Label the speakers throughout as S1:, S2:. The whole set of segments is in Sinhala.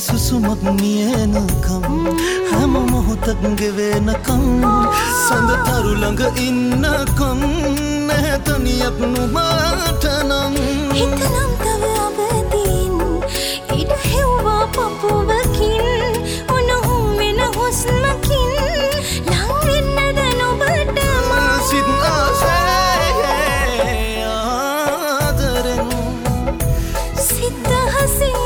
S1: සුසුමක් මියනකම් හැම මොහොතක් ගෙවෙනකම් සඳ තරු ළඟ ඉන්නකම් නැහැ තනියක් නුඹට නම්
S2: හිතනම් තව අවදීන් ඉඩ හෙව්වා පපුවකින් උණුහුම් වෙන හුස්මකින් ලං වෙන්නද නොබට
S1: සිත් ආසේ ආදරෙන්
S2: සිත හසේ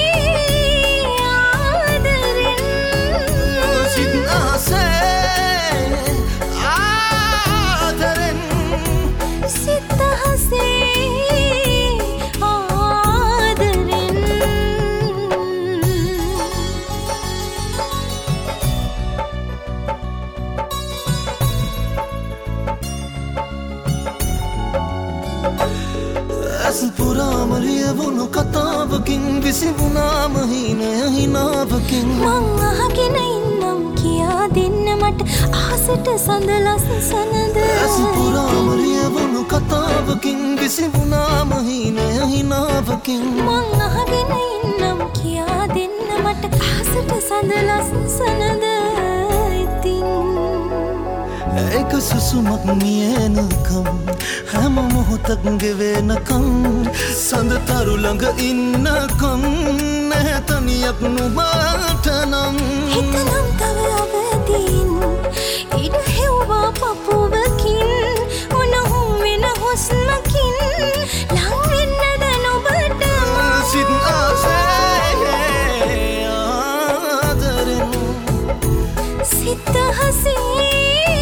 S1: පුරාම ලියවුණු කතාවකින් විසිවුණාම හීනය හිනාවකින්
S2: මං අහගෙන ඉන්නම් කියා දෙන්න මට අහසට සඳලස් සනද
S1: පුරාම ලියවුණු කතාවකින් විසිවුණාම හීනය හිනාවකින්
S2: මං අහගෙන ඉන්නම් කියා දෙන්න මට අහසට සඳලස් සනද
S1: එක සුසුමක් මියනකම් හැම මොහොතක් ගෙවෙනකම් සඳ තරු ළඟ ඉන්නකම් නැහැ තනියක් නුඹට නම්
S2: හිතනම් තව අවදීන් ඉඩ හෙව්වා පපුවකින් උණුහුම් වෙන හුස්මකින් ලං වෙන්නද නොබට
S1: සිත් ආසේ ආදරෙන්
S2: සිත හසේ